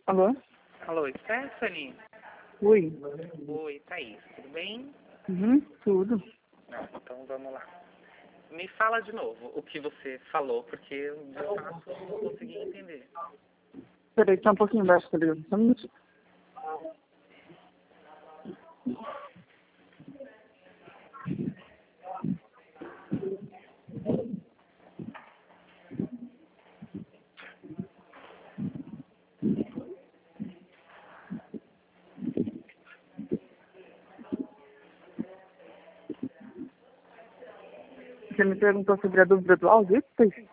Alô? Alô, Stephanie? Oi. Oi, Thaís, tudo bem? Tudo. Não, então vamos lá. Me fala de novo o que você falou, porque eu de fato não consegui entender. Peraí, tá um pouquinho embaixo, tá ligado? Só um minutinho. Você me perguntou sobre a dúvida do áudio, isso?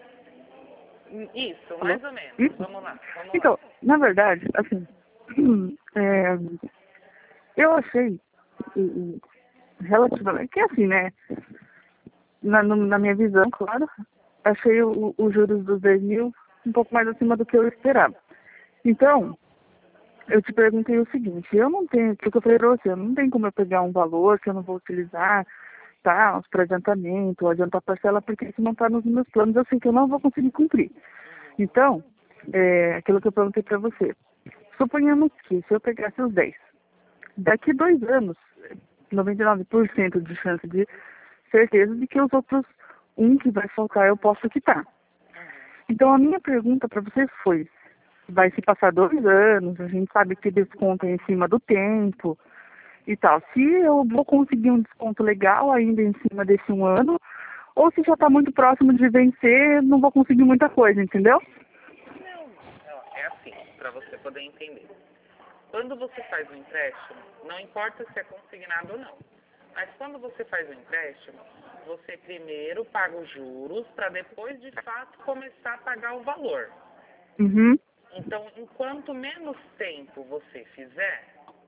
Isso, Alô? mais ou menos. Isso? Vamos lá. Então, na verdade, assim, é, eu achei relativamente, que assim, né, na minha visão, claro, achei os juros dos 10 mil um pouco mais acima do que eu esperava. Então, eu te perguntei o seguinte, eu não tenho, o que eu falei pra você, não tem como eu pegar um valor que eu não vou utilizar, tá, para adiantamento, ou adiantar parcela, porque isso não está nos meus planos, eu sei que eu não vou conseguir cumprir. Então, aquilo que eu perguntei para você, suponhamos que se eu pegasse os 10, daqui 2 anos, 99% de chance de certeza de que os outros que vai faltar eu posso quitar. Então a minha pergunta para você foi, vai se passar 2 anos, a gente sabe que desconto é em cima do tempo e tal. Se eu vou conseguir um desconto legal ainda em cima desse 1 ano, ou se já está muito próximo de vencer, não vou conseguir muita coisa, entendeu? Não, é assim, para você poder entender. Quando você faz um empréstimo, não importa se é consignado ou não, mas quando você faz um empréstimo, você primeiro paga os juros para depois, de fato, começar a pagar o valor. Uhum. Então, enquanto menos tempo você fizer,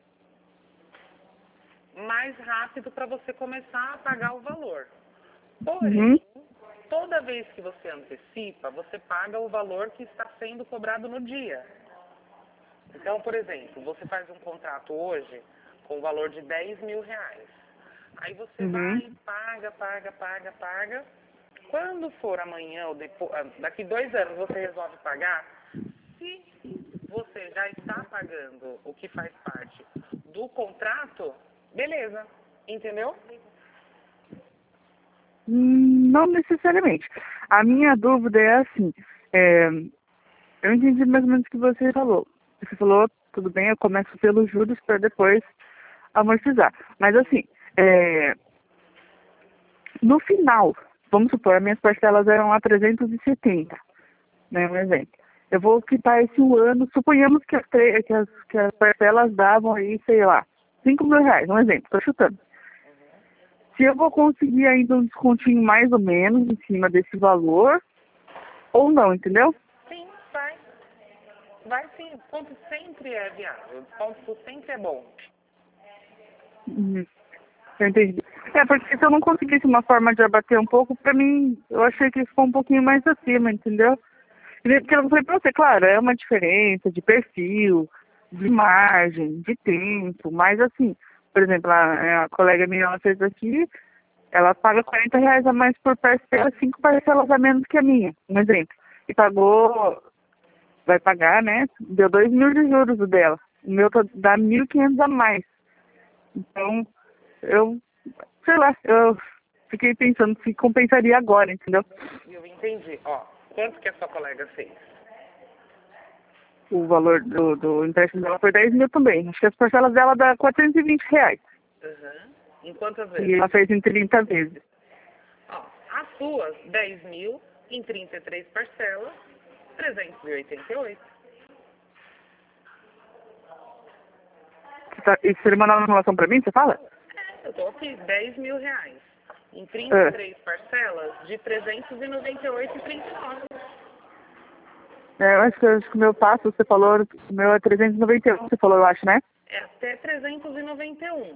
mais rápido para você começar a pagar o valor. Uhum. Porém, toda vez que você antecipa, você paga o valor que está sendo cobrado no dia. Então, por exemplo, você faz um contrato hoje com o valor de 10 mil reais. Aí você Uhum. vai, paga. Quando for amanhã ou depois, daqui 2 anos você resolve pagar, se você já está pagando o que faz parte do contrato, beleza, entendeu? Não necessariamente. A minha dúvida é assim, eu entendi mais ou menos o que você falou. Você falou, tudo bem, eu começo pelos juros para depois amortizar. Mas assim, no final, vamos supor, as minhas parcelas eram a 370, né, um exemplo. Eu vou quitar esse 1 ano, suponhamos que as parcelas davam aí, sei lá, 5 mil reais, um exemplo, estou chutando. Se eu vou conseguir ainda um descontinho mais ou menos em cima desse valor, ou não, entendeu? Sim, vai. Vai sim, o desconto sempre é viável, o desconto sempre é bom. Uhum. Eu entendi. Porque se eu não conseguisse uma forma de abater um pouco, pra mim, eu achei que ficou um pouquinho mais acima, entendeu? Porque eu falei pra você, claro, é uma diferença de perfil, de margem, de tempo, mas assim, por exemplo, a colega minha, ela fez aqui, ela paga 40 reais a mais por parcela, 5 parcelas a menos que a minha, um exemplo. E pagou, vai pagar, né? Deu 2 mil de juros o dela. O meu dá 1.500 a mais. Então, eu, sei lá, eu fiquei pensando se compensaria agora, entendeu? Eu entendi. Ó, quanto que a sua colega fez? O valor do empréstimo dela foi 10 mil também. Acho que as parcelas dela dá 420 reais. Uhum. Em quantas E vezes? ela fez em 30 vezes. Ó, as suas, 10 mil em 33 parcelas, 388. Isso seria uma nova informação pra mim, você fala? Eu tô aqui, 10 mil reais. Em É. 33 parcelas de 398,39. Eu acho que o meu passo, você falou, o meu é 391, você falou, eu acho, né? É até 391.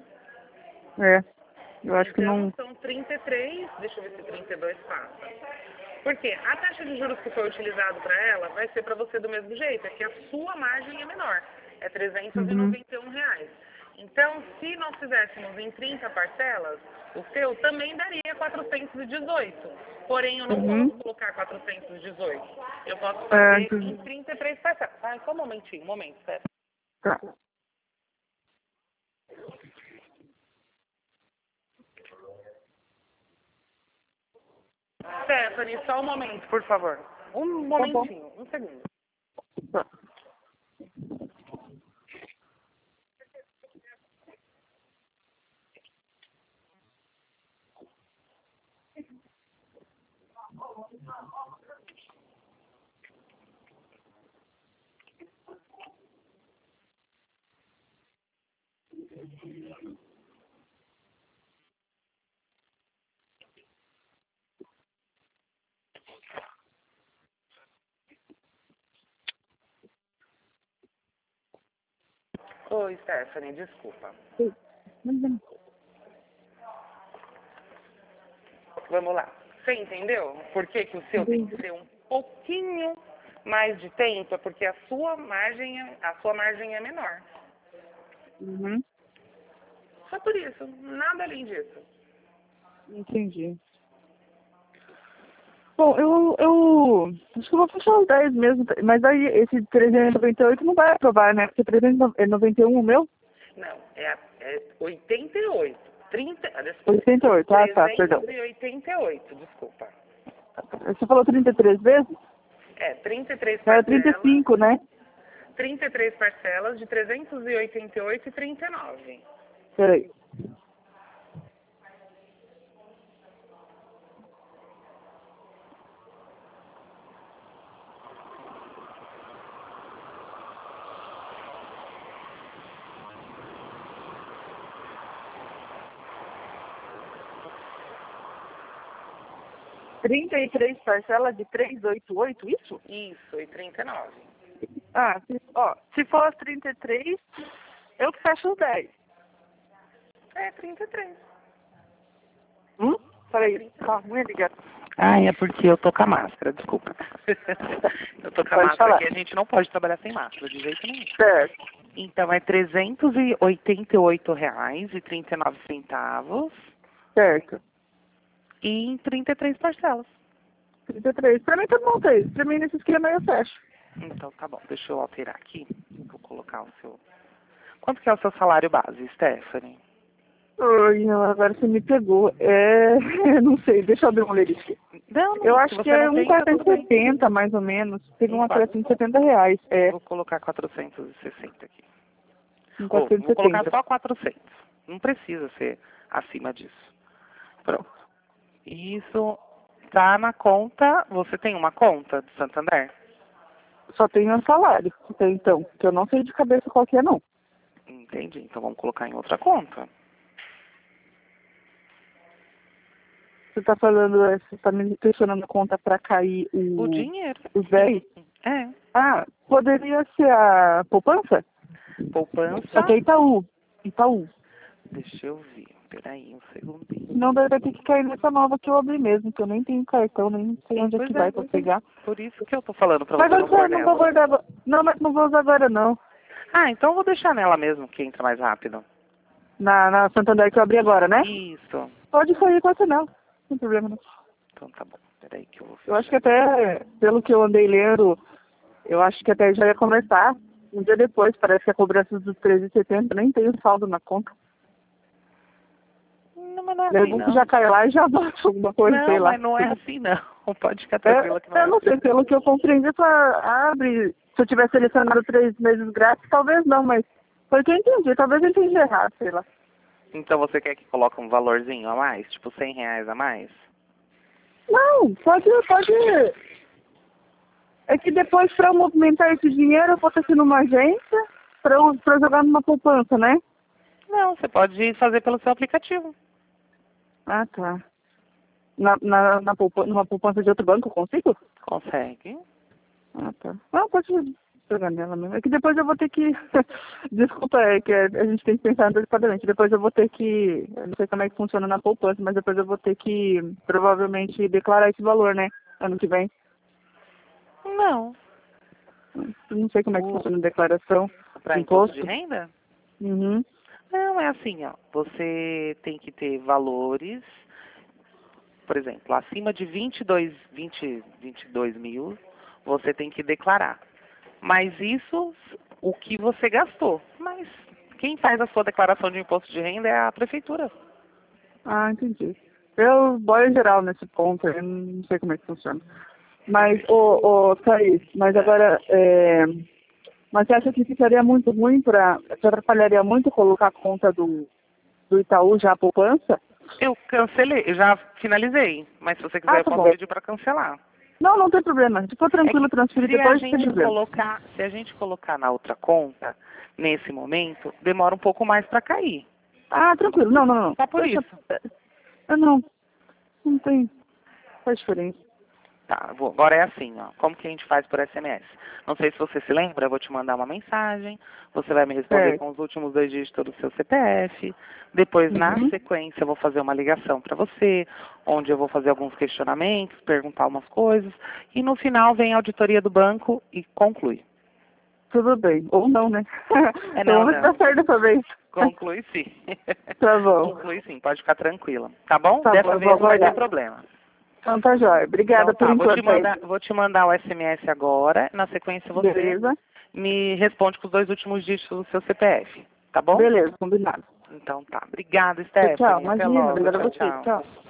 Eu acho que Então, não... são 33, deixa eu ver se 32 passa. Porque a taxa de juros que foi utilizado para ela vai ser para você do mesmo jeito, é que a sua margem é menor, é Uhum. R$ 391. Então, se nós fizéssemos em 30 parcelas, o seu também daria 418. Porém, eu não Uhum. posso colocar 418. Eu posso É, fazer entendi. em 33 parcelas. Ah, só um momentinho, um momento, Steph. Tá. Stephanie, só um momento, por favor. Um Tá bom. momentinho, um segundo. Tá. Oi, Stephanie, desculpa. Uhum. Vamos lá. Você entendeu por que que o seu tem que ser um pouquinho mais de tempo? É porque a sua margem é menor. Uhum. Só por isso, nada além disso. Entendi. Bom, eu acho que eu vou fechar os 10 mesmo, mas aí esse 398 não vai aprovar, né? Porque 391 o meu? Não, é 88. desculpa, 88, ah tá, perdão. 388, desculpa. Você falou 33 vezes? 33 Era parcelas, 35, né? 33 parcelas de 388,39. Peraí. Trinta e três parcelas de 388, isso? Isso, e 39. Ah, se for as 33, eu fecho os 10. 33. Peraí, tá ruim, ligado. Ah, é porque eu tô com a máscara, desculpa. Eu tô com a Pode máscara falar. aqui, a gente não pode trabalhar sem máscara, de jeito nenhum. Certo. Então é R$ 388,39 Certo. e em 33 parcelas. 33. Pra mim tá bom, Thaís. Pra mim nesse esquema aí eu fecho. Então tá bom, deixa eu alterar aqui. Vou colocar o seu. Quanto que é o seu salário base, Stephanie? Oi, não, agora você me pegou. Não sei, deixa eu abrir uma leria aqui. Não, Eu se acho que você é não tem, tá tudo bem. 1,470 mais ou menos. Teve um acréscimo de R$ 70. Vou colocar 460 aqui. Vou colocar 1,470. só 400. Não precisa ser acima disso. Pronto. Isso tá na conta. Você tem uma conta de Santander? Só tenho um salário, até então, que eu não sei de cabeça qual que é, não. Entendi. Então vamos colocar em outra conta. Você tá você tá me pressionando a conta pra cair O dinheiro. os 10? É. Ah, poderia ser a poupança? Poupança. Só que é Itaú. Itaú. Deixa eu ver. Peraí, um segundinho. Senão vai ter que cair nessa nova que eu abri mesmo, que eu nem tenho cartão, nem sei onde é Pois que vai pra pegar. Por isso que eu tô falando pra Mas você não pôr não vou nela. guardar agora. Não, mas não vou usar agora não. Ah, então eu vou deixar nela mesmo, que entra mais rápido. Na Santander que eu abri agora, né? Isso. Pode sair com essa não. Sem problema não. Então tá bom. Peraí que eu vou Eu acho que até, pelo que eu andei lendo, eu acho que até já ia começar. Um dia depois, parece que a cobrança dos 13,70 nem tem o saldo na conta. Não, mas não é assim, Leva que já cai lá e já bota alguma coisa, sei não, lá. mas não é assim, não. Pode ficar tranquila que não é Eu não assim. sei, pelo que eu compreendi, abre. Se eu tivesse selecionado 3 meses grátis, talvez não, mas foi o que eu entendi. Talvez eu entendi errado, sei lá. Então você quer que coloque um valorzinho a mais? Tipo R$ 100 a mais? Não, pode. É que depois, para eu movimentar esse dinheiro, eu vou ter que ir numa agência para eu jogar numa poupança, né? Não, você pode fazer pelo seu aplicativo. Ah, tá. Numa poupança de outro banco eu consigo? Consegue. Ah, tá. Não, pode jogar nela mesmo. É que depois eu vou ter que. Desculpa, é que a gente tem que pensar antecipadamente. Depois eu vou ter que. Eu não sei como é que funciona na poupança, mas depois eu vou ter que provavelmente declarar esse valor, né? Ano que vem. Não. Não sei como é que funciona a declaração. Para imposto de renda? Uhum. Não, é assim, ó. Você tem que ter valores por exemplo, acima de 22 mil, você tem que declarar. Mas isso, o que você gastou. Mas quem faz a sua declaração de imposto de renda é a prefeitura. Ah, entendi. Eu boio geral nesse ponto, eu não sei como é que funciona. Mas, Thaís, mas agora, mas você acha que ficaria muito ruim você atrapalharia muito colocar a conta do Itaú já a poupança? Eu cancelei, eu já finalizei. Mas se você quiser, eu Tá posso bom. pedir para cancelar. Não, não tem problema. Se for tranquilo, transferir depois, Se tem problema. a gente colocar na outra conta, nesse momento, demora um pouco mais para cair. Ah, tranquilo. Não. Só por isso. Não tem. Faz diferença. Tá, agora é assim, ó. Como que a gente faz por SMS? Não sei se você se lembra, eu vou te mandar uma mensagem, você vai me responder com os últimos 2 dígitos do seu CPF, depois, na sequência, eu vou fazer uma ligação para você, onde eu vou fazer alguns questionamentos, perguntar umas coisas, e no final vem a auditoria do banco e conclui. Tudo bem. Ou não, né? Não. Vamos dar certo dessa vez. Conclui sim. Tá bom. Conclui sim, pode ficar tranquila. Tá bom? Tá Dessa bom, vez não vai ter problema. Então tá jóia. Obrigada Então, por enquanto. vou te mandar o SMS agora. Na sequência, você Beleza. me responde com os 2 últimos dígitos do seu CPF. Tá bom? Beleza, combinado. Então tá. Obrigada, Stephanie. Tchau. Até Imagina, logo. obrigada a você. Tchau. Tchau.